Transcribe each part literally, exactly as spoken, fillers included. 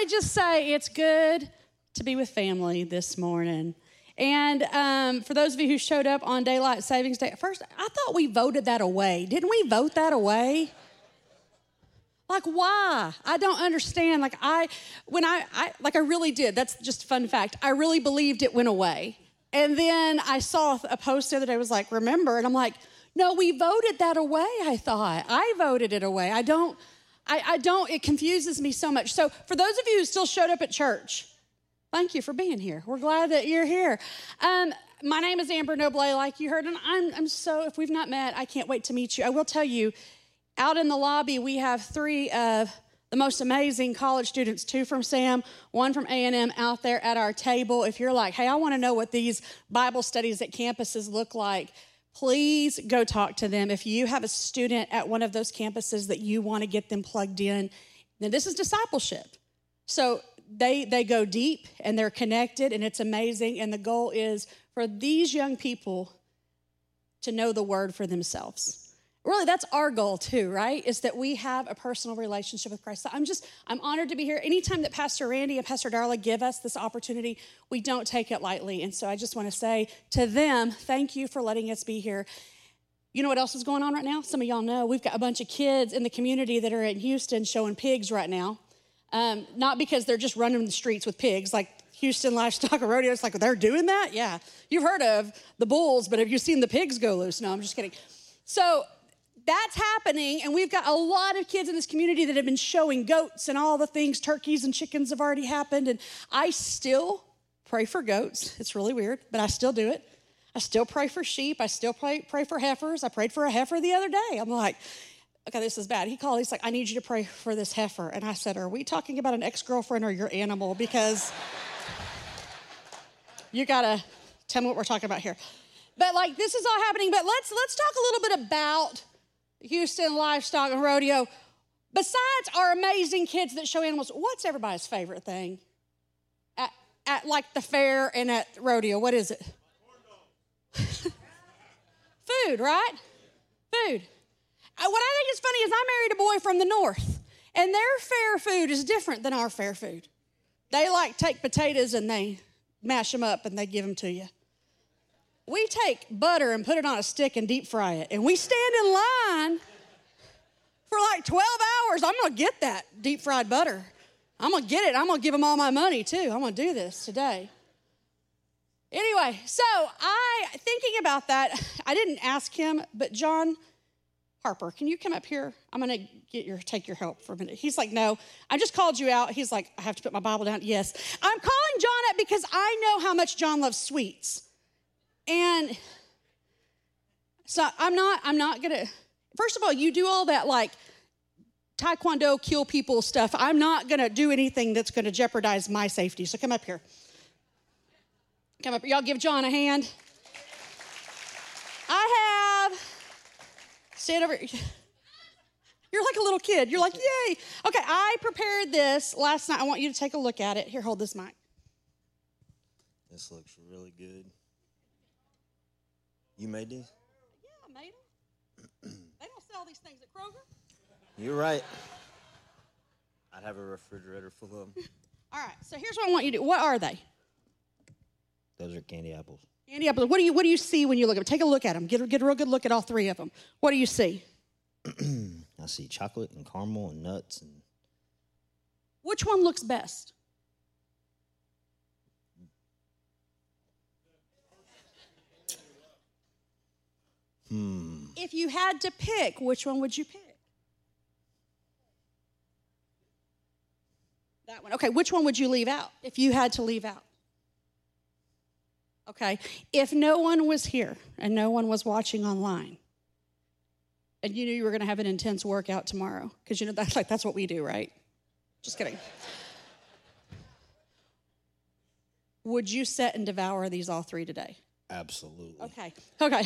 me just say it's good to be with family this morning. And um, for those of you who showed up on Daylight Savings Day, first, I thought we voted that away. Didn't we vote that away? Like, why? I don't understand. Like, I, when I, I, like, I really did. That's just a fun fact. I really believed it went away. And then I saw a post the other day, was like, remember? And I'm like, no, we voted that away, I thought. I voted it away. I don't, I, I don't, it confuses me so much. So for those of you who still showed up at church, thank you for being here. We're glad that you're here. Um, my name is Amber Noble, like you heard, and I'm, I'm so, if we've not met, I can't wait to meet you. I will tell you, out in the lobby, we have three of the most amazing college students, two from SAM, one from A and M out there at our table. If you're like, hey, I want to know what these Bible studies at campuses look like, please go talk to them. If you have a student at one of those campuses that you want to get them plugged in, then this is discipleship. So they they go deep and they're connected and it's amazing. And the goal is for these young people to know the word for themselves. Really, that's our goal too, right? Is that we have a personal relationship with Christ. So I'm just, I'm honored to be here. Anytime that Pastor Randy and Pastor Darla give us this opportunity, we don't take it lightly. And so I just want to say to them, thank you for letting us be here. You know what else is going on right now? Some of y'all know we've got a bunch of kids in the community that are in Houston showing pigs right now. Um, not because they're just running the streets with pigs, like Houston Livestock and Rodeo. It's like, they're doing that? Yeah. You've heard of the bulls, but have you seen the pigs go loose? No, I'm just kidding. So that's happening, and we've got a lot of kids in this community that have been showing goats and all the things. Turkeys and chickens have already happened, and I still pray for goats. It's really weird, but I still do it. I still pray for sheep. I still pray, pray for heifers. I prayed for a heifer the other day. I'm like, okay, this is bad. He called, he's like, I need you to pray for this heifer. And I said, are we talking about an ex-girlfriend or your animal? Because you gotta tell me what we're talking about here. But like, this is all happening, but let's let's talk a little bit about Houston Livestock and Rodeo. Besides our amazing kids that show animals, what's everybody's favorite thing? At, at like the fair and at rodeo, what is it? Food, right? Food. Uh, what I think is funny is I married a boy from the north, and their fair food is different than our fair food. They like take potatoes and they mash them up and they give them to you. We take butter and put it on a stick and deep fry it. And we stand in line for like twelve hours. I'm going to get that deep fried butter. I'm going to get it. I'm going to give them all my money too. I'm going to do this today. Anyway, so I, thinking about that, I didn't ask him, but John Harper, can you come up here? I'm going to get your take your help for a minute. He's like, no, I just called you out. He's like, I have to put my Bible down. Yes. I'm calling John up because I know how much John loves sweets. And so I'm not, I'm not going to, first of all, you do all that like Taekwondo, kill people stuff. I'm not going to do anything that's going to jeopardize my safety. So come up here. Come up here. Y'all give John a hand. I have, stand over. You're like a little kid. You're like, yay. Okay, I prepared this last night. I want you to take a look at it. Here, hold this mic. This looks really good. You made these? Yeah, I made them. They don't sell these things at Kroger. You're right. I'd have a refrigerator full of them. All right, so here's what I want you to do. What are they? Those are candy apples. Candy apples. What do you What do you see when you look at them? Take a look at them. Get, get a real good look at all three of them. What do you see? I see chocolate and caramel and nuts. And Which one looks best? Hmm. If you had to pick, which one would you pick? That one. Okay, which one would you leave out if you had to leave out? Okay, if no one was here and no one was watching online, and you knew you were going to have an intense workout tomorrow, because you know that's like that's what we do, right? Just kidding. Would you sit and devour these all three today? Absolutely. Okay. Okay.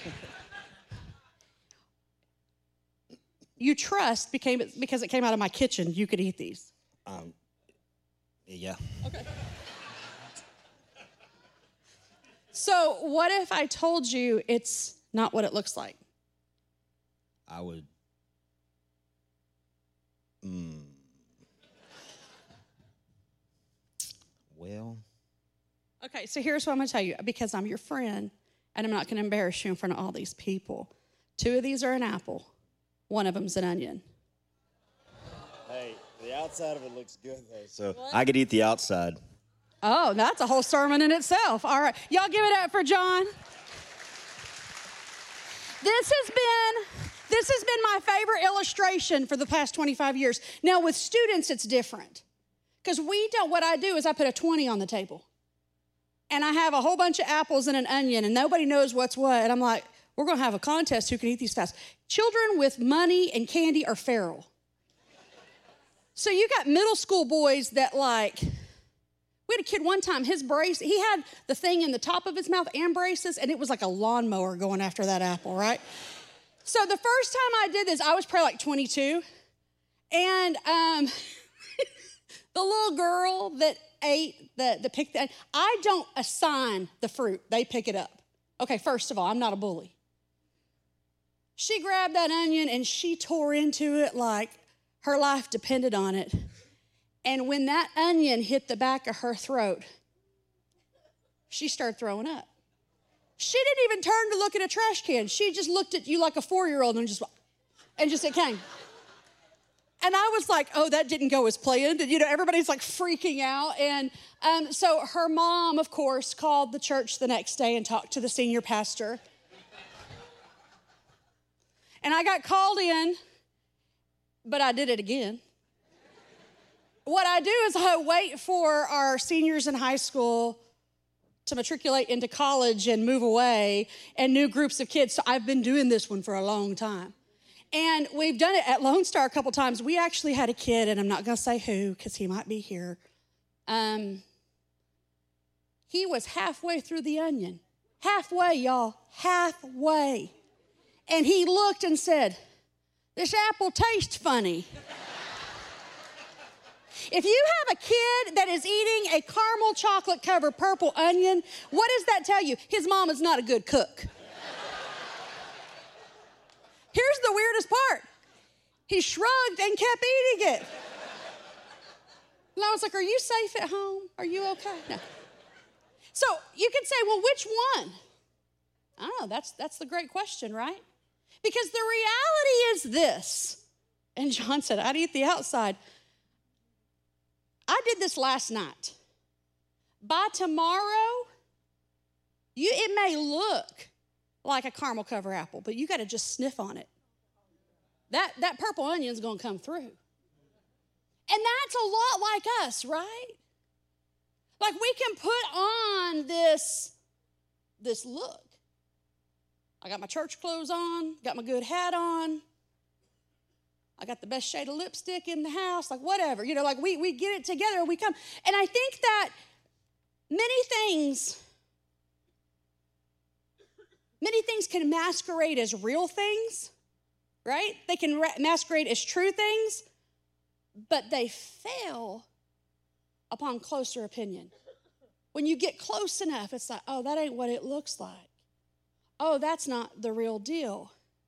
You trust became because it came out of my kitchen, you could eat these. Um. Yeah. Okay. So what if I told you it's not what it looks like? I would. Mm, Well. Okay, so here's what I'm going to tell you. Because I'm your friend, and I'm not going to embarrass you in front of all these people. Two of these are an apple. One of them's an onion. Hey, the outside of it looks good, though. So what? I could eat the outside. Oh, that's a whole sermon in itself. All right. Y'all give it up for John. This has been, this has been my favorite illustration for the past twenty-five years. Now, with students, it's different. Because we don't, what I do is I put a twenty on the table. And I have a whole bunch of apples and an onion, and nobody knows what's what. And I'm like, we're going to have a contest who can eat these fast. Children with money and candy are feral. So you got middle school boys that like, we had a kid one time, his brace, he had the thing in the top of his mouth and braces, and it was like a lawnmower going after that apple, right? So the first time I did this, I was probably like twenty-two. And um, the little girl that ate, the, the picked, the, I don't assign the fruit. They pick it up. Okay, first of all, I'm not a bully. She grabbed that onion and she tore into it like her life depended on it. And when that onion hit the back of her throat, she started throwing up. She didn't even turn to look at a trash can. She just looked at you like a four-year-old and just, and just it came. And I was like, oh, that didn't go as planned. And, you know, everybody's like freaking out. And um, so her mom, of course, called the church the next day and talked to the senior pastor. And I got called in, but I did it again. What I do is I wait for our seniors in high school to matriculate into college and move away, and new groups of kids. So I've been doing this one for a long time. And we've done it at Lone Star a couple times. We actually had a kid, and I'm not going to say who because he might be here. Um, he was halfway through the onion. Halfway, y'all. Halfway. And he looked and said, "This apple tastes funny." If you have a kid that is eating a caramel chocolate covered purple onion, what does that tell you? His mom is not a good cook. Here's the weirdest part. He shrugged and kept eating it. And I was like, are you safe at home? Are you okay? No. So you could say, well, which one? I don't know. That's, that's the great question, right? Because the reality is this. And John said, I'd eat the outside. I did this last night. By tomorrow, you, it may look like a caramel cover apple, but you got to just sniff on it. That, that purple onion's going to come through. And that's a lot like us, right? Like we can put on this, this look. I got my church clothes on, got my good hat on. I got the best shade of lipstick in the house, like whatever. You know, like we, we get it together and we come. And I think that many things, many things can masquerade as real things, right? They can ra- masquerade as true things, but they fail upon closer opinion. When you get close enough, it's like, oh, that ain't what it looks like. Oh, that's not the real deal.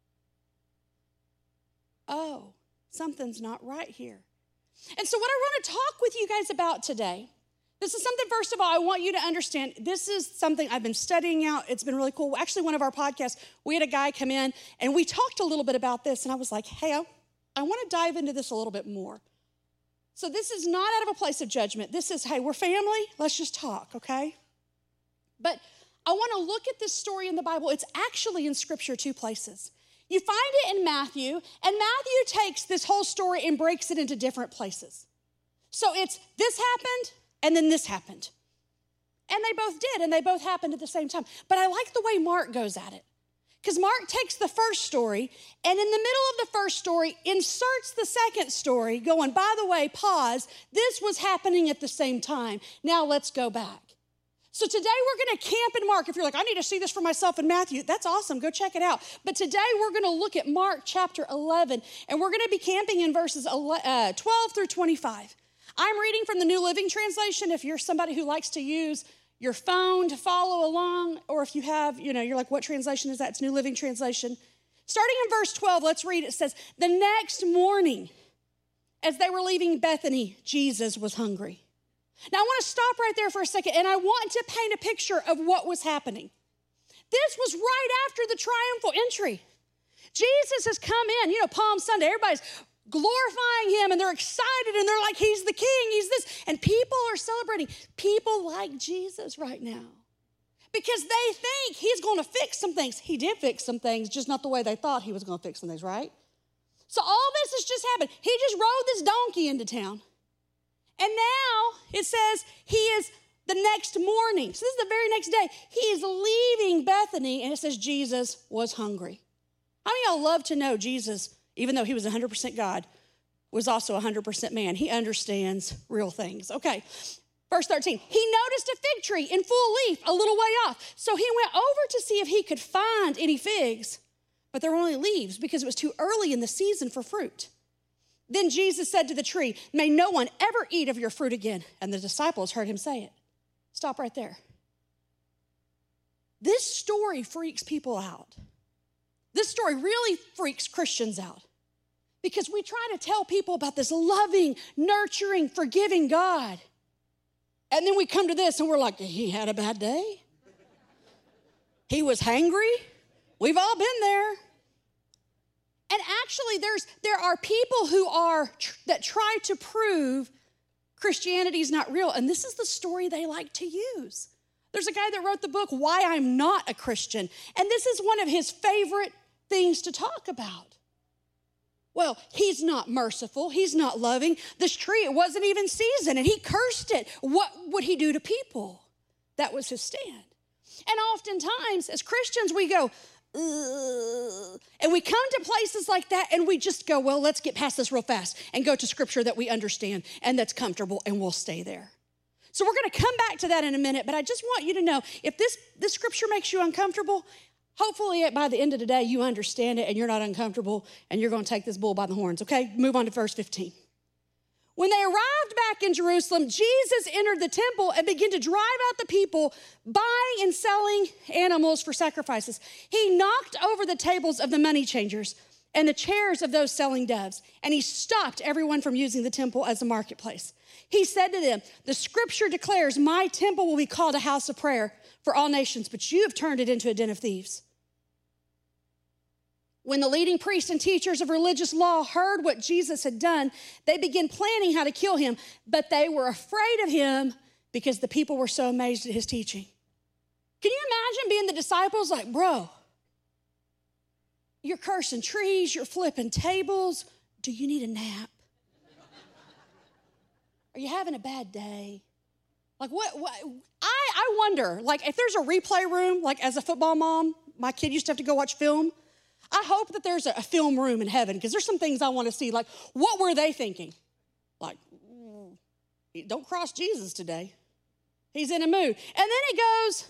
Oh, something's not right here. And so what I want to talk with you guys about today, this is something, first of all, I want you to understand. This is something I've been studying out. It's been really cool. Actually, one of our podcasts, we had a guy come in, and we talked a little bit about this, and I was like, hey, I, I want to dive into this a little bit more. So this is not out of a place of judgment. This is, hey, we're family. Let's just talk, okay? But I want to look at this story in the Bible. It's actually in Scripture two places. You find it in Matthew, and Matthew takes this whole story and breaks it into different places. So it's this happened, and then this happened. And they both did, and they both happened at the same time. But I like the way Mark goes at it. Because Mark takes the first story, and in the middle of the first story, inserts the second story, going, by the way, pause, this was happening at the same time. Now let's go back. So today we're going to camp in Mark. If you're like, I need to see this for myself in Matthew, that's awesome. Go check it out. But today we're going to look at Mark chapter eleven, and we're going to be camping in verses twelve through twenty-five. I'm reading from the New Living Translation. If you're somebody who likes to use your phone to follow along, or if you have, you know, you're like, what translation is that? It's New Living Translation. Starting in verse twelve, let's read. It says, the next morning, as they were leaving Bethany, Jesus was hungry. Now, I want to stop right there for a second, and I want to paint a picture of what was happening. This was right after the triumphal entry. Jesus has come in, you know, Palm Sunday, everybody's glorifying him, and they're excited, and they're like, he's the king, he's this. And people are celebrating. People like Jesus right now because they think he's going to fix some things. He did fix some things, just not the way they thought he was going to fix some things, right? So all this has just happened. He just rode this donkey into town. And now it says he is the next morning. So this is the very next day. He is leaving Bethany, and it says Jesus was hungry. How many of y'all love to know Jesus, even though he was one hundred percent God, was also one hundred percent man? He understands real things. Okay, verse thirteen. He noticed a fig tree in full leaf a little way off. So he went over to see if he could find any figs, but there were only leaves because it was too early in the season for fruit. Then Jesus said to the tree, may no one ever eat of your fruit again. And the disciples heard him say it. Stop right there. This story freaks people out. This story really freaks Christians out because we try to tell people about this loving, nurturing, forgiving God. And then we come to this and we're like, he had a bad day. He was hangry. We've all been there. And actually, there's there are people who are that try to prove Christianity is not real, and this is the story they like to use. There's a guy that wrote the book, Why I'm Not a Christian, and this is one of his favorite things to talk about. Well, he's not merciful. He's not loving. This tree, it wasn't even seasoned, and he cursed it. What would he do to people? That was his stand. And oftentimes, as Christians, we go, Ugh. And we come to places like that and we just go, well, let's get past this real fast and go to scripture that we understand and that's comfortable, and we'll stay there. So we're going to come back to that in a minute, but I just want you to know, if this, this scripture makes you uncomfortable, hopefully by the end of the day you understand it and you're not uncomfortable and you're going to take this bull by the horns, okay? Move on to verse fifteen. When they arrived back in Jerusalem, Jesus entered the temple and began to drive out the people buying and selling animals for sacrifices. He knocked over the tables of the money changers and the chairs of those selling doves, and he stopped everyone from using the temple as a marketplace. He said to them, the scripture declares, my temple will be called a house of prayer for all nations, but you have turned it into a den of thieves. When the leading priests and teachers of religious law heard what Jesus had done, they began planning how to kill him, but they were afraid of him because the people were so amazed at his teaching. Can you imagine being the disciples like, bro, you're cursing trees, you're flipping tables. Do you need a nap? Are you having a bad day? Like what, what I, I wonder, like if there's a replay room, like as a football mom, my kid used to have to go watch film. I hope that there's a film room in heaven because there's some things I want to see. Like, what were they thinking? Like, mm, don't cross Jesus today. He's in a mood. And then he goes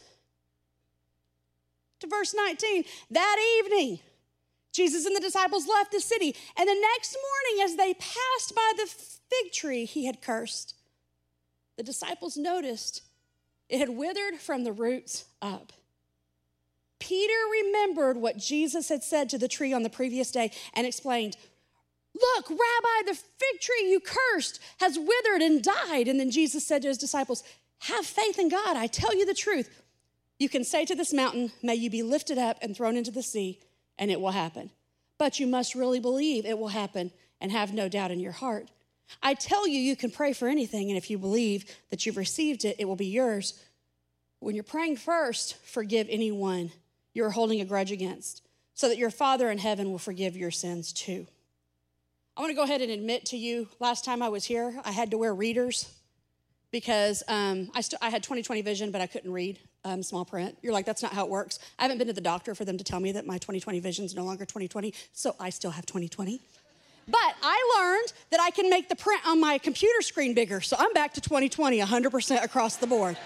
to verse nineteen. That evening, Jesus and the disciples left the city. And the next morning, as they passed by the fig tree he had cursed, the disciples noticed it had withered from the roots up. Peter remembered what Jesus had said to the tree on the previous day and explained, look, Rabbi, the fig tree you cursed has withered and died. And then Jesus said to his disciples, have faith in God. I tell you the truth. You can say to this mountain, may you be lifted up and thrown into the sea, and it will happen. But you must really believe it will happen and have no doubt in your heart. I tell you, you can pray for anything, and if you believe that you've received it, it will be yours. When you're praying first, forgive anyone you're holding a grudge against, so that your Father in heaven will forgive your sins too. I want to go ahead and admit to you, last time I was here, I had to wear readers because um, I, st- I had twenty twenty vision, but I couldn't read um, small print. You're like, that's not how it works. I haven't been to the doctor for them to tell me that my twenty twenty vision is no longer twenty twenty, so I still have twenty twenty. But I learned that I can make the print on my computer screen bigger, so I'm back to twenty twenty one hundred percent across the board.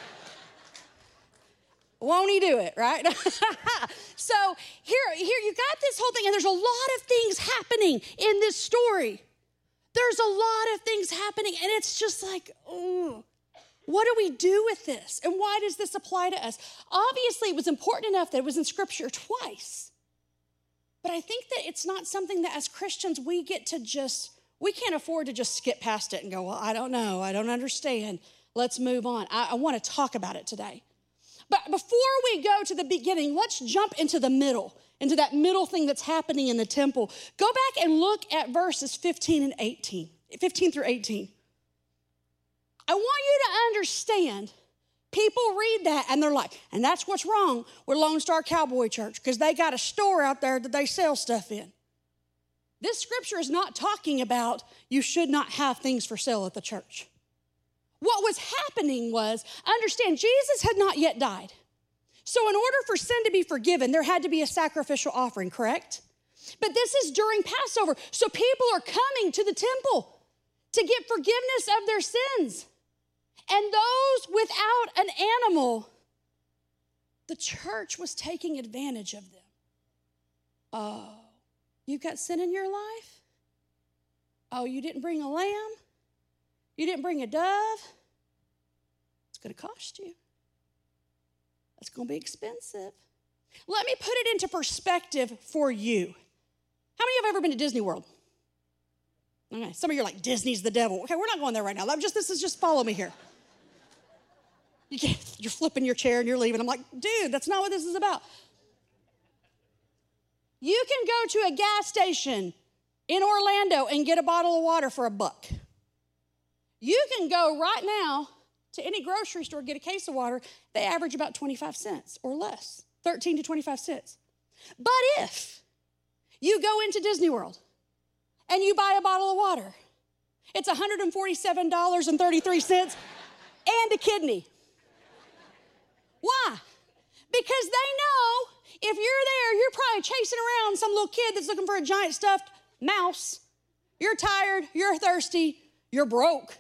Won't he do it, right? So here, here you got this whole thing, and there's a lot of things happening in this story. There's a lot of things happening, and it's just like, oh, what do we do with this? And why does this apply to us? Obviously, it was important enough that it was in Scripture twice. But I think that it's not something that as Christians we get to just, we can't afford to just skip past it and go, well, I don't know, I don't understand. let's move on. I, I want to talk about it today. But before we go to the beginning, let's jump into the middle, into that middle thing that's happening in the temple. Go back and look at verses fifteen and eighteen, fifteen through eighteen. I want you to understand, people read that and they're like, and that's what's wrong with Lone Star Cowboy Church, because they got a store out there that they sell stuff in. This scripture is not talking about you should not have things for sale at the church. What was happening was, understand, Jesus had not yet died. So in order for sin to be forgiven, there had to be a sacrificial offering, correct? But this is during Passover. So people are coming to the temple to get forgiveness of their sins. And those without an animal, the church was taking advantage of them. Oh, you've got sin in your life? Oh, you didn't bring a lamb? You didn't bring a dove? It's going to cost you. It's going to be expensive. Let me put it into perspective for you. How many of you have ever been to Disney World? Okay, some of you are like, Disney's the devil. Okay, we're not going there right now. I'm just, this is just follow me here. You get, you're flipping your chair and you're leaving. I'm like, dude, that's not what this is about. You can go to a gas station in Orlando and get a bottle of water for a buck. You can go right now to any grocery store, get a case of water. They average about twenty-five cents or less, thirteen to twenty-five cents. But if you go into Disney World and you buy a bottle of water, it's one hundred forty-seven dollars and thirty-three cents and a kidney. Why? Because they know if you're there, you're probably chasing around some little kid that's looking for a giant stuffed mouse. You're tired, you're thirsty, you're broke.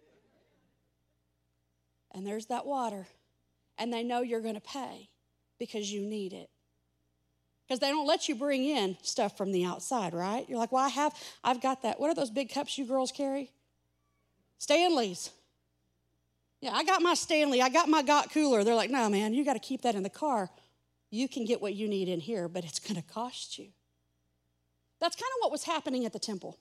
And there's that water. And they know you're going to pay because you need it. Because they don't let you bring in stuff from the outside, right? You're like, well, I have, I've got that. What are those big cups you girls carry? Stanley's. Yeah, I got my Stanley. I got my Got cooler. They're like, no, man, you got to keep that in the car. You can get what you need in here, but it's going to cost you. That's kind of what was happening at the temple.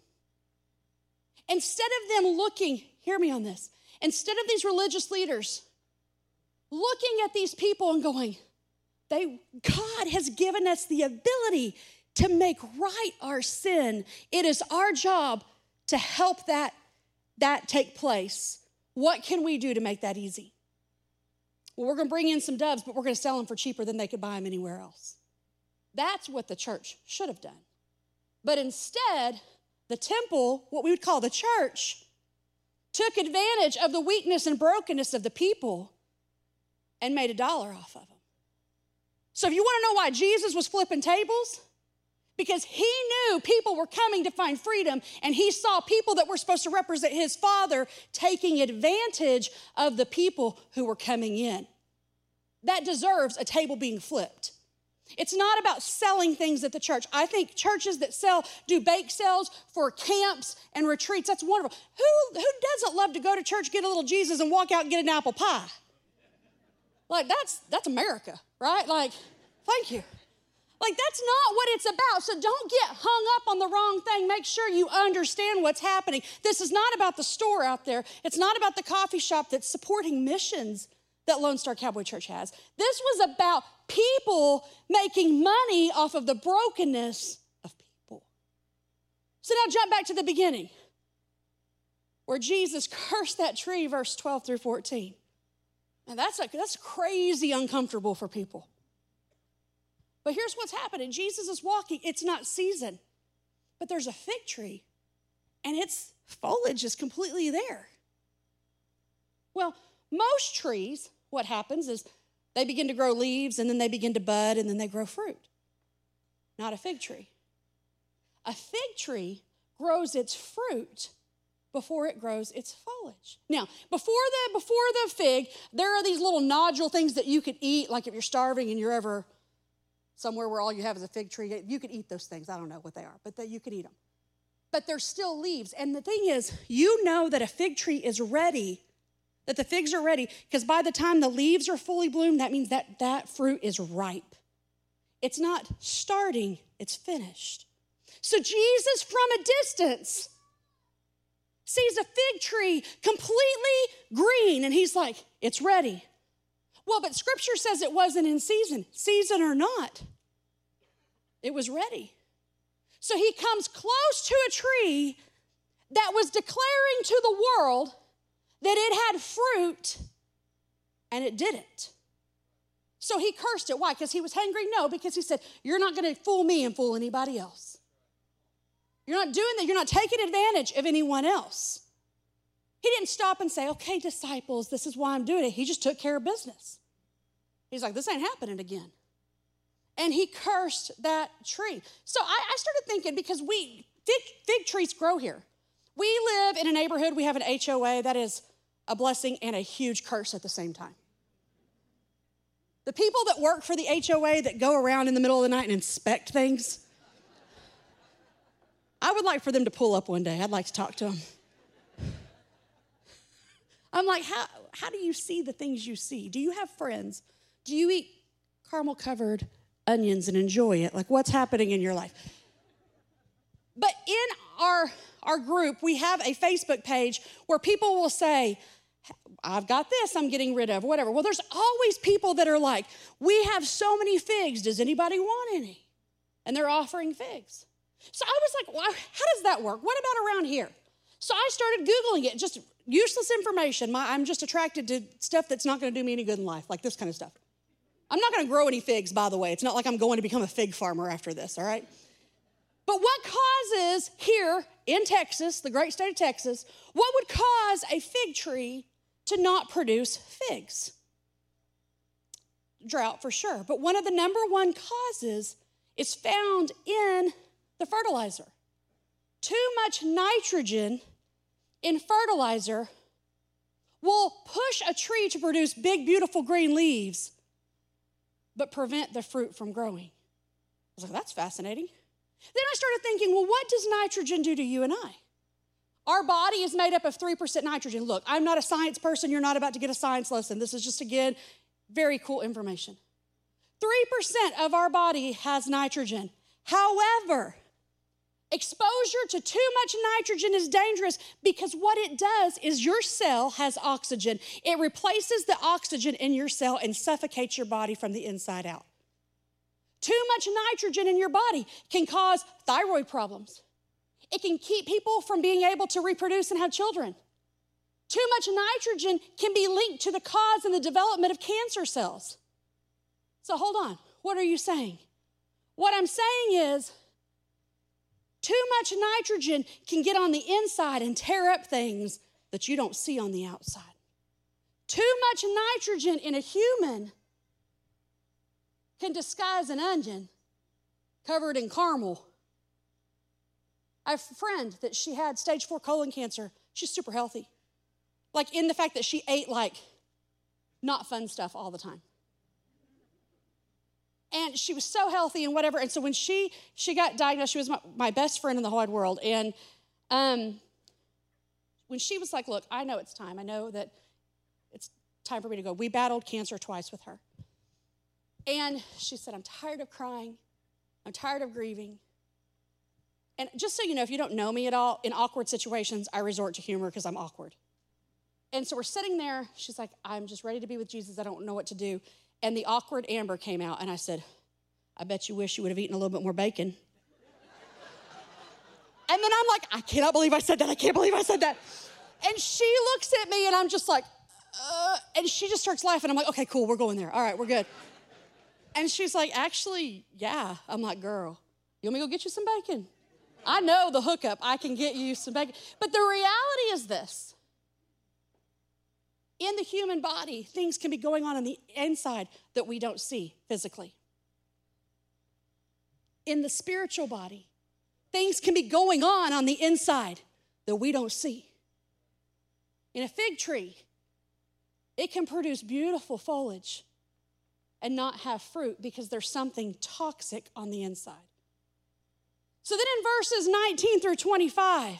Instead of them looking, hear me on this, instead of these religious leaders looking at these people and going, they, God has given us the ability to make right our sin. It is our job to help that, that take place. What can we do to make that easy? Well, we're going to bring in some doves, but we're going to sell them for cheaper than they could buy them anywhere else. That's what the church should have done. But instead, the temple, what we would call the church, took advantage of the weakness and brokenness of the people and made a dollar off of them. So if you want to know why Jesus was flipping tables, because he knew people were coming to find freedom, and he saw people that were supposed to represent his Father taking advantage of the people who were coming in. That deserves a table being flipped. It's not about selling things at the church. I think churches that sell, do bake sales for camps and retreats, that's wonderful. Who, who doesn't love to go to church, get a little Jesus, and walk out and get an apple pie? Like, that's, that's America, right? Like, thank you. Like, that's not what it's about. So don't get hung up on the wrong thing. Make sure you understand what's happening. This is not about the store out there. It's not about the coffee shop that's supporting missions that Lone Star Cowboy Church has. This was about people making money off of the brokenness of people. So now jump back to the beginning, where Jesus cursed that tree, verse twelve through fourteen. And that's, like, that's crazy uncomfortable for people. But here's what's happening. Jesus is walking. It's not season, but there's a fig tree, and its foliage is completely there. Well, most trees, what happens is they begin to grow leaves, and then they begin to bud, and then they grow fruit. Not a fig tree. A fig tree grows its fruit before it grows its foliage. Now, before the, before the fig, there are these little nodule things that you could eat, like if you're starving and you're ever somewhere where all you have is a fig tree, you could eat those things. I don't know what they are, but that you could eat them. But there's still leaves. And the thing is, you know that a fig tree is ready, that the figs are ready, because by the time the leaves are fully bloomed, that means that that fruit is ripe. It's not starting, it's finished. So Jesus, from a distance, sees a fig tree completely green, and he's like, it's ready. Well, but Scripture says it wasn't in season. Season or not, it was ready. So he comes close to a tree that was declaring to the world that it had fruit, and it didn't. So he cursed it. Why? Because he was hungry? No, because he said, you're not going to fool me and fool anybody else. You're not doing that. You're not taking advantage of anyone else. He didn't stop and say, okay, disciples, this is why I'm doing it. He just took care of business. He's like, this ain't happening again. And he cursed that tree. So I, I started thinking, because we, fig, fig trees grow here. We live in a neighborhood, we have an H O A that is a blessing and a huge curse at the same time. The people that work for the H O A that go around in the middle of the night and inspect things, I would like for them to pull up one day. I'd like to talk to them. I'm like, how, how do you see the things you see? Do you have friends? Do you eat caramel-covered onions and enjoy it? Like, what's happening in your life? But in our, our group, we have a Facebook page where people will say, I've got this I'm getting rid of, whatever. Well, there's always people that are like, we have so many figs. Does anybody want any? And they're offering figs. So I was like, well, how does that work? What about around here? So I started Googling it, just useless information. My, I'm just attracted to stuff that's not going to do me any good in life, like this kind of stuff. I'm not going to grow any figs, by the way. It's not like I'm going to become a fig farmer after this, all right? But what causes here in Texas, the great state of Texas, what would cause a fig tree to not produce figs? Drought for sure. But one of the number one causes is found in the fertilizer. Too much nitrogen in fertilizer will push a tree to produce big, beautiful green leaves, but prevent the fruit from growing. I was like, that's fascinating. Then I started thinking, well, what does nitrogen do to you and I? Our body is made up of three percent nitrogen. Look, I'm not a science person. You're not about to get a science lesson. This is just, again, very cool information. three percent of our body has nitrogen. However, exposure to too much nitrogen is dangerous because what it does is your cell has oxygen. It replaces the oxygen in your cell and suffocates your body from the inside out. Too much nitrogen in your body can cause thyroid problems. It can keep people from being able to reproduce and have children. Too much nitrogen can be linked to the cause and the development of cancer cells. So hold on, what are you saying? What I'm saying is, too much nitrogen can get on the inside and tear up things that you don't see on the outside. Too much nitrogen in a human can disguise an onion covered in caramel. I have a friend that she had stage four colon cancer. She's super healthy. Like in the fact that she ate like not fun stuff all the time. And she was so healthy and whatever. And so when she she got diagnosed, she was my, my best friend in the whole wide world. And um, when she was like, look, I know it's time. I know that it's time for me to go. We battled cancer twice with her. And she said, I'm tired of crying. I'm tired of grieving. And just so you know, if you don't know me at all, in awkward situations, I resort to humor because I'm awkward. And so we're sitting there. She's like, I'm just ready to be with Jesus. I don't know what to do. And the awkward Amber came out, and I said, I bet you wish you would have eaten a little bit more bacon. And then I'm like, I cannot believe I said that. I can't believe I said that. And she looks at me, and I'm just like, uh, and she just starts laughing. I'm like, okay, cool, we're going there. All right, we're good. And she's like, actually, yeah. I'm like, girl, you want me to go get you some bacon? I know the hookup. I can get you some bacon. But the reality is this. In the human body, things can be going on on the inside that we don't see physically. In the spiritual body, things can be going on on the inside that we don't see. In a fig tree, it can produce beautiful foliage and not have fruit because there's something toxic on the inside. So then in verses nineteen through twenty-five,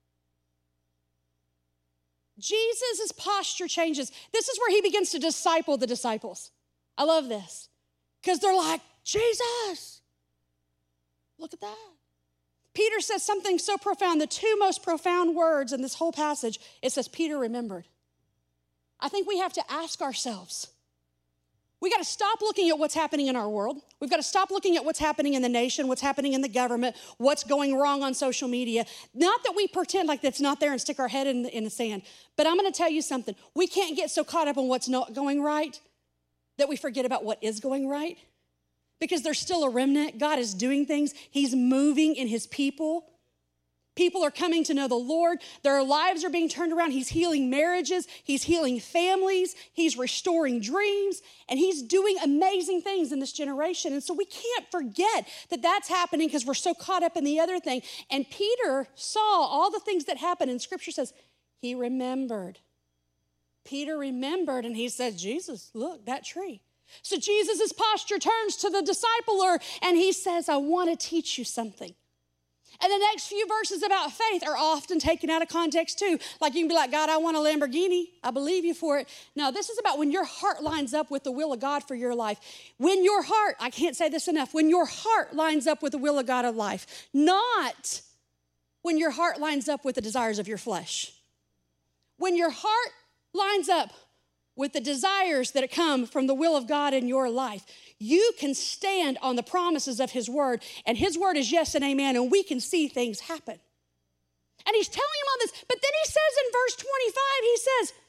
Jesus' posture changes. This is where he begins to disciple the disciples. I love this because they're like, Jesus, look at that. Peter says something so profound, the two most profound words in this whole passage. It says, Peter remembered. I think we have to ask ourselves, we got to stop looking at what's happening in our world. We've got to stop looking at what's happening in the nation, what's happening in the government, what's going wrong on social media. Not that we pretend like that's not there and stick our head in the, in the sand, but I'm going to tell you something. We can't get so caught up on what's not going right that we forget about what is going right, because there's still a remnant. God is doing things. He's moving in his people. People are coming to know the Lord. Their lives are being turned around. He's healing marriages. He's healing families. He's restoring dreams. And he's doing amazing things in this generation. And so we can't forget that that's happening because we're so caught up in the other thing. And Peter saw all the things that happened. And Scripture says he remembered. Peter remembered, and he said, Jesus, look, that tree. So Jesus' posture turns to the discipler, and he says, I want to teach you something. And the next few verses about faith are often taken out of context too. Like you can be like, God, I want a Lamborghini. I believe you for it. No, this is about when your heart lines up with the will of God for your life. When your heart, I can't say this enough, when your heart lines up with the will of God of life, not when your heart lines up with the desires of your flesh. When your heart lines up with the desires that come from the will of God in your life, you can stand on the promises of his word, and his word is yes and amen, and we can see things happen. And he's telling him all this, but then he says in verse twenty-five, he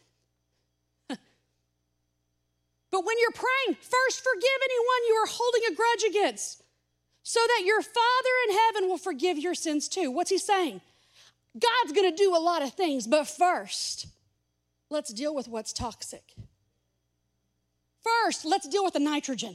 says, but when you're praying, first forgive anyone you are holding a grudge against, so that your Father in heaven will forgive your sins too. What's he saying? God's gonna do a lot of things, but first, let's deal with what's toxic. First, let's deal with the nitrogen.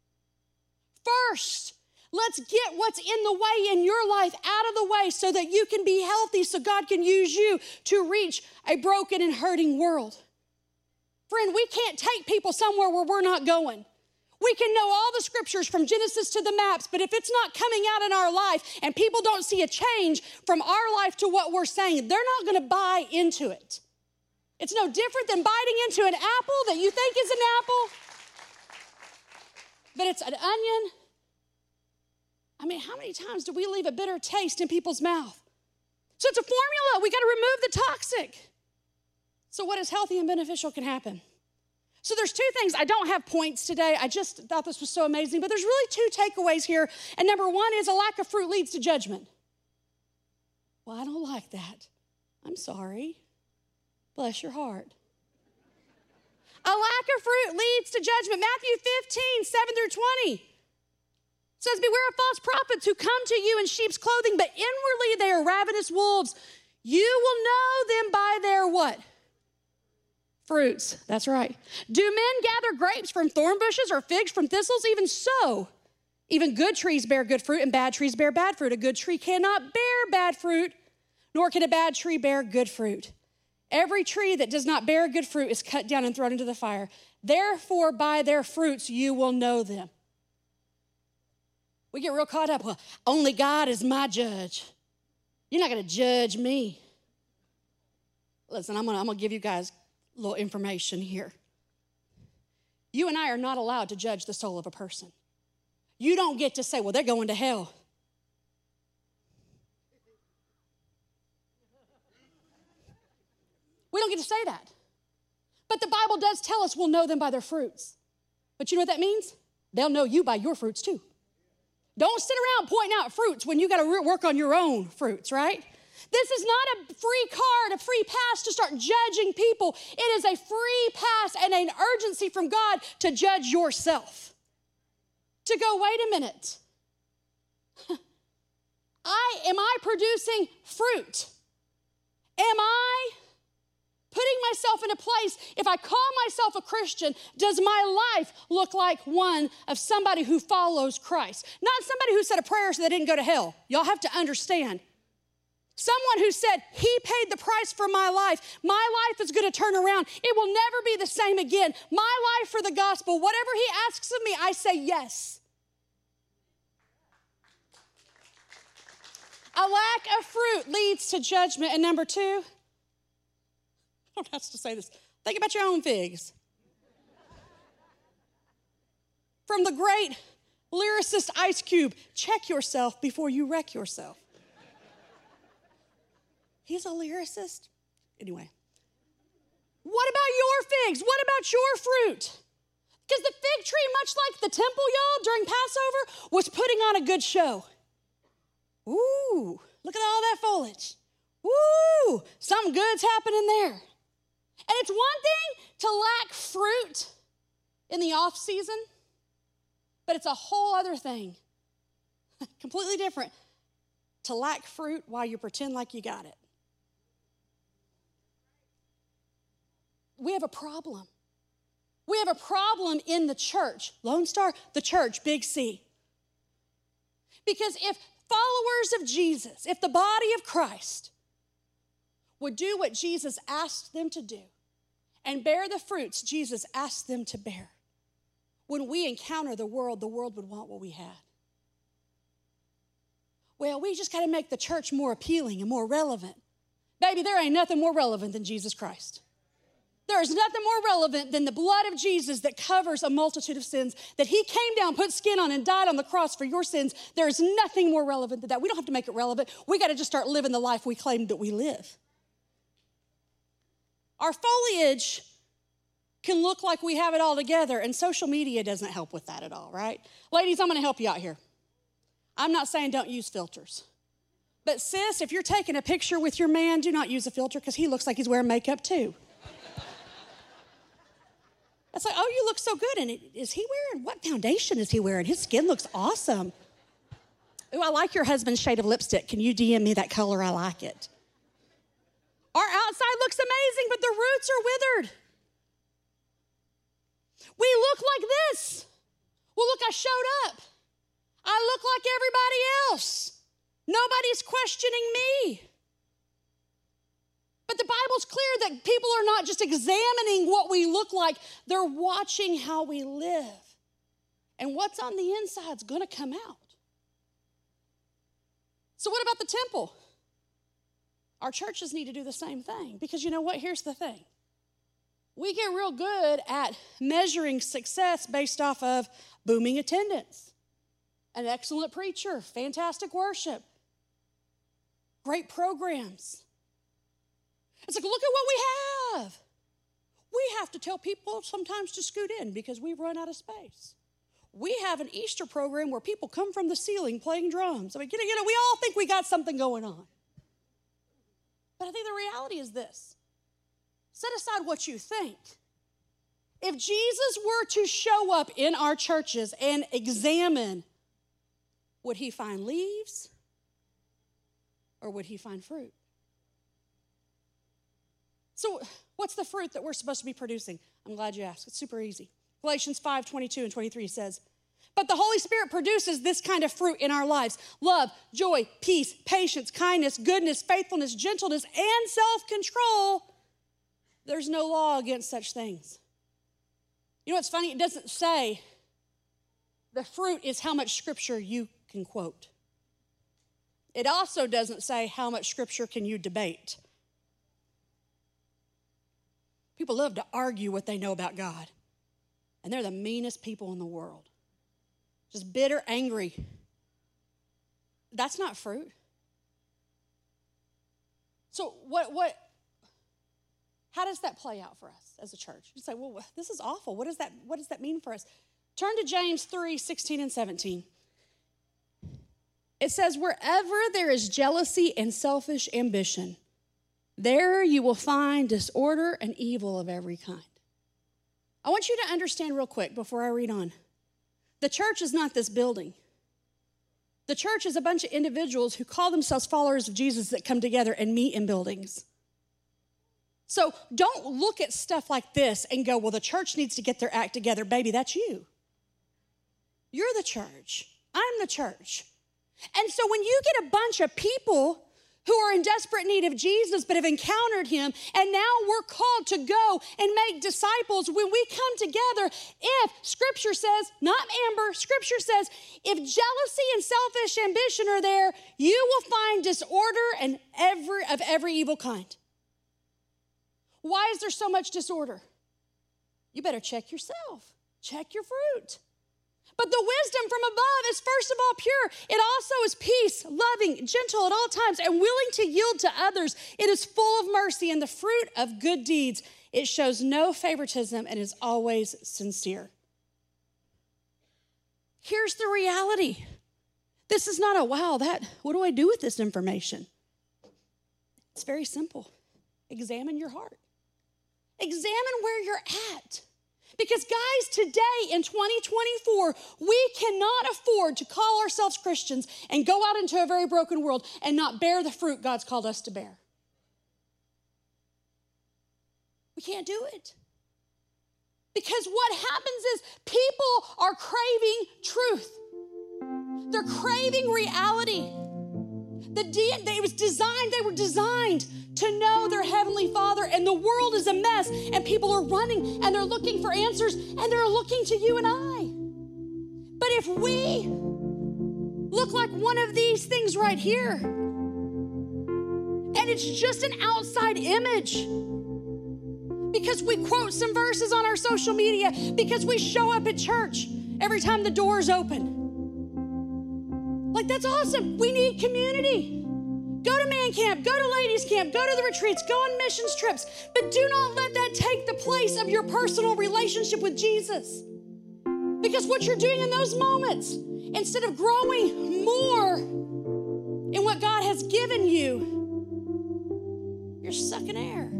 First, let's get what's in the way in your life out of the way so that you can be healthy, so God can use you to reach a broken and hurting world. Friend, we can't take people somewhere where we're not going. We can know all the scriptures from Genesis to the maps, but if it's not coming out in our life and people don't see a change from our life to what we're saying, they're not going to buy into it. It's no different than biting into an apple that you think is an apple, but it's an onion. I mean, how many times do we leave a bitter taste in people's mouth? So it's a formula. We got to remove the toxic. So what is healthy and beneficial can happen? So there's two things. I don't have points today. I just thought this was so amazing, but there's really two takeaways here. And number one is a lack of fruit leads to judgment. Well, I don't like that. I'm sorry. Bless your heart. A lack of fruit leads to judgment. Matthew fifteen, seven through twenty says, beware of false prophets who come to you in sheep's clothing, but inwardly they are ravenous wolves. You will know them by their what? Fruits. That's right. Do men gather grapes from thorn bushes or figs from thistles? Even so, even good trees bear good fruit and bad trees bear bad fruit. A good tree cannot bear bad fruit, nor can a bad tree bear good fruit. Every tree that does not bear good fruit is cut down and thrown into the fire. Therefore, by their fruits you will know them. We get real caught up. Well, only God is my judge. You're not going to judge me. Listen, I'm going to I'm going to give you guys a little information here. You and I are not allowed to judge the soul of a person. You don't get to say, well, they're going to hell. We don't get to say that. But the Bible does tell us we'll know them by their fruits. But you know what that means? They'll know you by your fruits too. Don't sit around pointing out fruits when you got to work on your own fruits, right? This is not a free card, a free pass to start judging people. It is a free pass and an urgency from God to judge yourself. To go, wait a minute. I, am I producing fruit? Am I putting myself in a place, if I call myself a Christian, does my life look like one of somebody who follows Christ? Not somebody who said a prayer so they didn't go to hell. Y'all have to understand. Someone who said, he paid the price for my life. My life is going to turn around. It will never be the same again. My life for the gospel. Whatever he asks of me, I say yes. A lack of fruit leads to judgment. And number two, I don't have to say this. Think about your own figs. From the great lyricist Ice Cube, check yourself before you wreck yourself. He's a lyricist. Anyway. What about your figs? What about your fruit? Because the fig tree, much like the temple, y'all, during Passover, was putting on a good show. Ooh, look at all that foliage. Ooh, something good's happening there. And it's one thing to lack fruit in the off season, but it's a whole other thing, completely different, to lack fruit while you pretend like you got it. We have a problem. We have a problem in the church. Lone Star, the church, big C. Because if followers of Jesus, if the body of Christ would do what Jesus asked them to do and bear the fruits Jesus asked them to bear, when we encounter the world, the world would want what we had. Well, we just got to make the church more appealing and more relevant. Baby, there ain't nothing more relevant than Jesus Christ. There is nothing more relevant than the blood of Jesus that covers a multitude of sins, that he came down, put skin on, and died on the cross for your sins. There is nothing more relevant than that. We don't have to make it relevant. We got to just start living the life we claim that we live. Our foliage can look like we have it all together, and social media doesn't help with that at all, right? Ladies, I'm going to help you out here. I'm not saying don't use filters. But sis, if you're taking a picture with your man, do not use a filter because he looks like he's wearing makeup too. It's like, oh, you look so good. And is he wearing, what foundation is he wearing? His skin looks awesome. Ooh, I like your husband's shade of lipstick. Can you D M me that color? I like it. Our outside looks amazing, but the roots are withered. We look like this. Well, look, I showed up. I look like everybody else. Nobody's questioning me. But the Bible's clear that people are not just examining what we look like, they're watching how we live. And what's on the inside is going to come out. So what about the temple? Our churches need to do the same thing. Because you know what? Here's the thing. We get real good at measuring success based off of booming attendance, an excellent preacher, fantastic worship, great programs. It's like, look at what we have. We have to tell people sometimes to scoot in because we've run out of space. We have an Easter program where people come from the ceiling playing drums. I mean, you know, you know, we all think we got something going on. But I think the reality is this. Set aside what you think. If Jesus were to show up in our churches and examine, would he find leaves or would he find fruit? So what's the fruit that we're supposed to be producing? I'm glad you asked. It's super easy. Galatians five, twenty-two and twenty-three says, but the Holy Spirit produces this kind of fruit in our lives: love, joy, peace, patience, kindness, goodness, faithfulness, gentleness, and self-control. There's no law against such things. You know what's funny? It doesn't say the fruit is how much scripture you can quote. It also doesn't say how much scripture can you debate. People love to argue what they know about God. And they're the meanest people in the world. Just bitter, angry. That's not fruit. So what, what, how does that play out for us as a church? You say, well, this is awful. What does that, what does that mean for us? Turn to James three, sixteen and seventeen. It says, wherever there is jealousy and selfish ambition, there you will find disorder and evil of every kind. I want you to understand real quick before I read on. The church is not this building. The church is a bunch of individuals who call themselves followers of Jesus that come together and meet in buildings. So don't look at stuff like this and go, well, the church needs to get their act together. Baby, that's you. You're the church. I'm the church. And so when you get a bunch of people who are in desperate need of Jesus but have encountered him, and now we're called to go and make disciples, when we come together, if Scripture says, not Amber, Scripture says, if jealousy and selfish ambition are there, you will find disorder and every of every evil kind. Why is there so much disorder? You better check yourself. Check your fruit. But the wisdom from above is first of all pure. It also is peace, loving, gentle at all times, and willing to yield to others. It is full of mercy and the fruit of good deeds. It shows no favoritism and is always sincere. Here's the reality. This is not a wow, that, what do I do with this information? It's very simple. Examine your heart. Examine where you're at. Because guys, today in twenty twenty-four, we cannot afford to call ourselves Christians and go out into a very broken world and not bear the fruit God's called us to bear. We can't do it. Because what happens is people are craving truth. They're craving reality. The de- it was designed, they were designed to know their Heavenly Father, and the world is a mess, and people are running, and they're looking for answers, and they're looking to you and I. But if we look like one of these things right here, and it's just an outside image, because we quote some verses on our social media, because we show up at church every time the doors open. Like, that's awesome. We need community. Go to man camp, go to ladies camp, go to the retreats, go on missions trips. But do not let that take the place of your personal relationship with Jesus. Because what you're doing in those moments, instead of growing more in what God has given you, you're sucking air.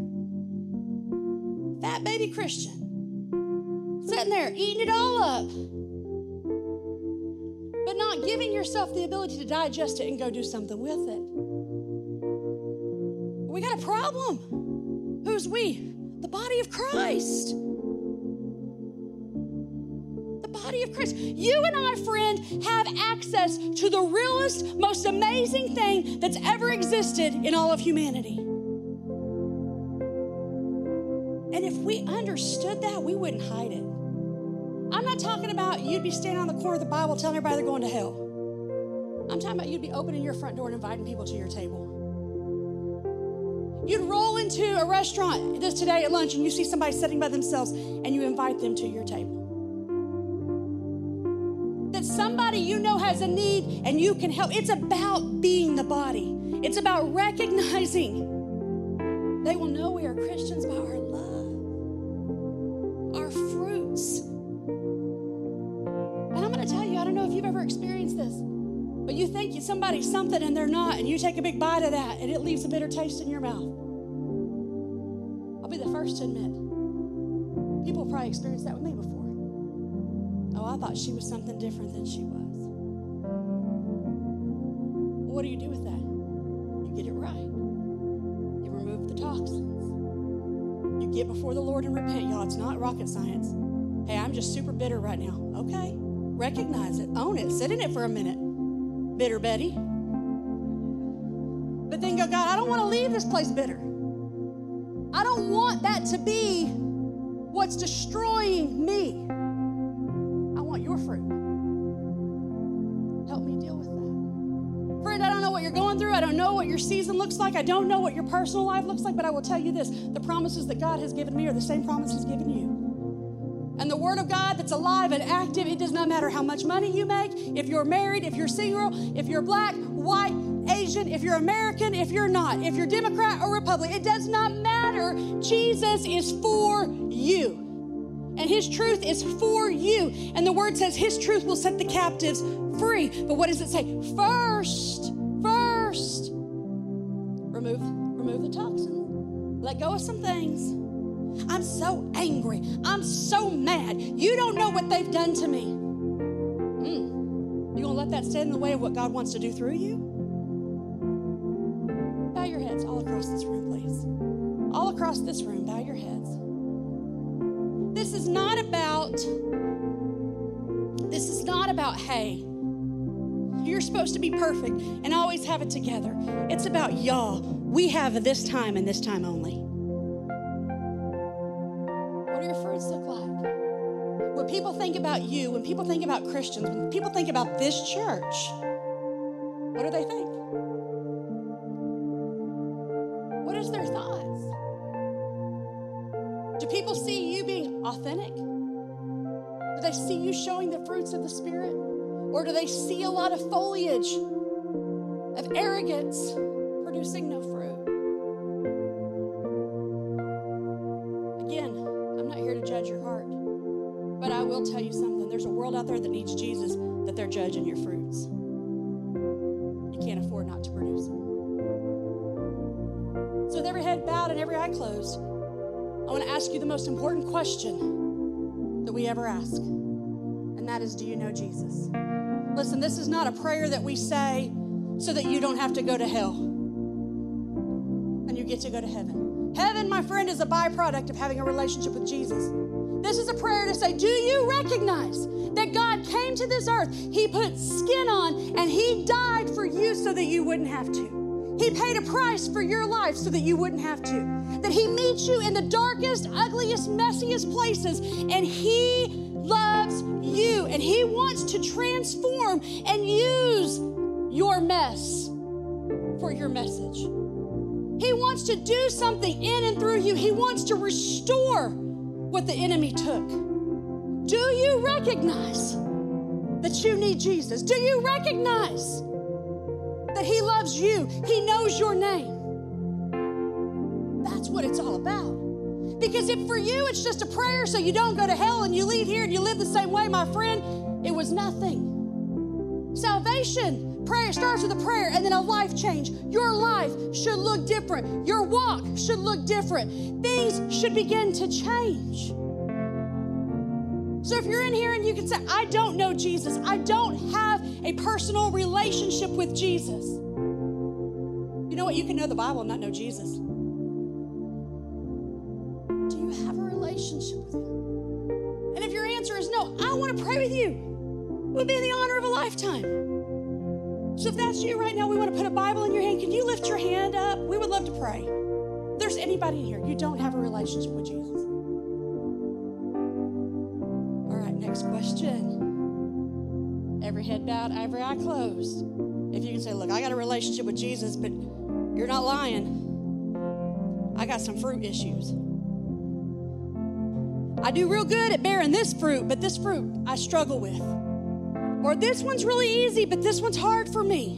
Fat baby Christian, sitting there eating it all up, but not giving yourself the ability to digest it and go do something with it. We got a problem. Who's we? The body of Christ. The body of Christ. You and I, friend, have access to the realest, most amazing thing that's ever existed in all of humanity. And if we understood that, we wouldn't hide it. I'm not talking about you'd be standing on the corner of the Bible telling everybody they're going to hell. I'm talking about you'd be opening your front door and inviting people to your table. You'd roll into a restaurant this today at lunch and you see somebody sitting by themselves and you invite them to your table. That somebody you know has a need and you can help. It's about being the body. It's about recognizing they will know we are Christians by our love, our fruits. And I'm going to tell you, I don't know if you've ever experienced this, but you think somebody's something and they're not, and you take a big bite of that and it leaves a bitter taste in your mouth. I'll be the first to admit, people have probably experienced that with me before. Oh, I thought she was something different than she was. What do you do with that? You get it right. You remove the toxins. You get before the Lord and repent, y'all. It's not rocket science. Hey, I'm just super bitter right now. Okay, recognize it, own it, sit in it for a minute. Bitter Betty. But then go, God, I don't want to leave this place bitter. I don't want that to be what's destroying me. I want your fruit. Help me deal with that. Friend, I don't know what you're going through. I don't know what your season looks like. I don't know what your personal life looks like, but I will tell you this. The promises that God has given me are the same promises He's given you. And the Word of God that's alive and active, it does not matter how much money you make, if you're married, if you're single, if you're black, white, Asian, if you're American, if you're not, if you're Democrat or Republican, it does not matter. Jesus is for you. And His truth is for you. And the Word says His truth will set the captives free. But what does it say? First, first, remove, remove the toxin. Let go of some things. I'm so angry. I'm so mad. You don't know what they've done to me. Mm. You gonna let that stand in the way of what God wants to do through you? Bow your heads all across this room, please. All across this room, bow your heads. This is not about, this is not about, hey, you're supposed to be perfect and always have it together. It's about, y'all, we have this time and this time only. What do your fruits look like? When people think about you, when people think about Christians, when people think about this church, what do they think? What is their thoughts? Do people see you being authentic? Do they see you you showing the fruits of the Spirit? Or do they see a lot of foliage of arrogance producing no fruit? Again, I'm not here to judge your heart, but I will tell you something. There's a world out there that needs Jesus, that they're judging your fruits. You can't afford not to produce them. So with every head bowed and every eye closed, I want to ask you the most important question that we ever ask, and that is, do you know Jesus? Listen, this is not a prayer that we say so that you don't have to go to hell and you get to go to heaven. Heaven, my friend, is a byproduct of having a relationship with Jesus. This is a prayer to say, do you recognize that God came to this earth, He put skin on, and He died for you so that you wouldn't have to. He paid a price for your life so that you wouldn't have to. That He meets you in the darkest, ugliest, messiest places, and He loves you, and He wants to transform and use your mess for your message. He wants to do something in and through you. He wants to restore what the enemy took. Do you recognize that you need Jesus? Do you recognize that He loves you? He knows your name. That's what it's all about. Because if for you it's just a prayer so you don't go to hell and you leave here and you live the same way, my friend, it was nothing. Salvation, prayer starts with a prayer and then a life change. Your life should look different. Your walk should look different. Things should begin to change. So if you're in here and you can say, I don't know Jesus, I don't have a personal relationship with Jesus. You know what? You can know the Bible and not know Jesus. Do you have a relationship with Him? And if your answer is no, I want to pray with you. It would be the honor of a lifetime. So if that's you right now, we want to put a Bible in your hand. Can you lift your hand up? We would love to pray. If there's anybody in here, you don't have a relationship with Jesus. All right, next question. Every head bowed, every eye closed. If you can say, look, I got a relationship with Jesus, but you're not lying. I got some fruit issues. I do real good at bearing this fruit, but this fruit I struggle with. Or this one's really easy, but this one's hard for me.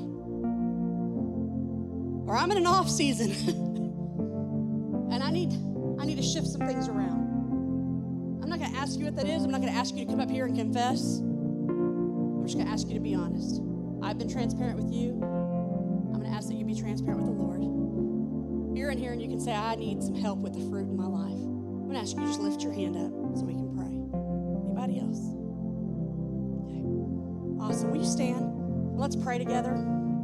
Or I'm in an off season and I need, I need to shift some things around. I'm not going to ask you what that is. I'm not going to ask you to come up here and confess. I'm just going to ask you to be honest. I've been transparent with you. I'm going to ask that you be transparent with the Lord. If you're in here and you can say, I need some help with the fruit in my life, I'm going to ask you to just lift your hand up so we can pray. Anybody else? Okay. Awesome. Will you stand? Let's pray together.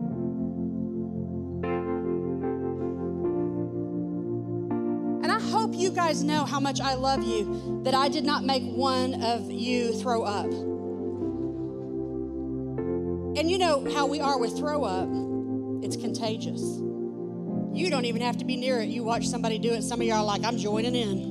And I hope you guys know how much I love you, that I did not make one of you throw up. And you know how we are with throw up. It's contagious. You don't even have to be near it. You watch somebody do it. Some of y'all are like, I'm joining in.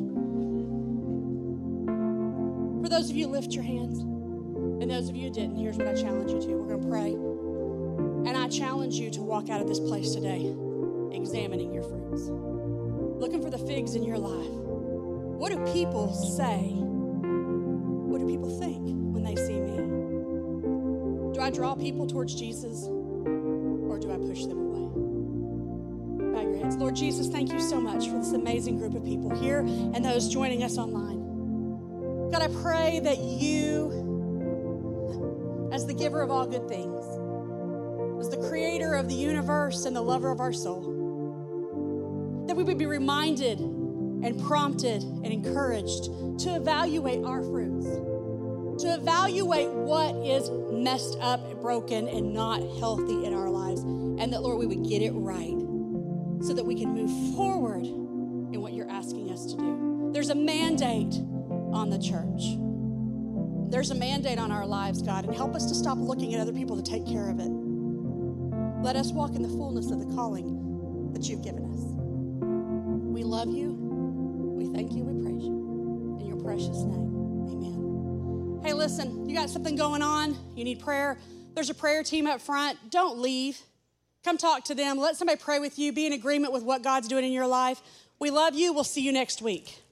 For those of you, lift your hands. And those of you who didn't, here's what I challenge you to. We're going to pray. And I challenge you to walk out of this place today examining your fruits. Looking for the figs in your life. What do people say? What do people think when they see me? Do I draw people towards Jesus, or do I push them away? Bow your heads. Lord Jesus, thank you so much for this amazing group of people here and those joining us online. God, I pray that you, as the giver of all good things, as the creator of the universe and the lover of our soul, that we would be reminded and prompted and encouraged to evaluate our fruits, to evaluate what is messed up, broken, and not healthy in our lives, and that, Lord, we would get it right so that we can move forward in what you're asking us to do. There's a mandate on the church. There's a mandate on our lives, God, and help us to stop looking at other people to take care of it. Let us walk in the fullness of the calling that you've given us. We love you. We thank you. We praise you. In your precious name, amen. Hey, listen, you got something going on. You need prayer. There's a prayer team up front. Don't leave. Come talk to them. Let somebody pray with you. Be in agreement with what God's doing in your life. We love you. We'll see you next week.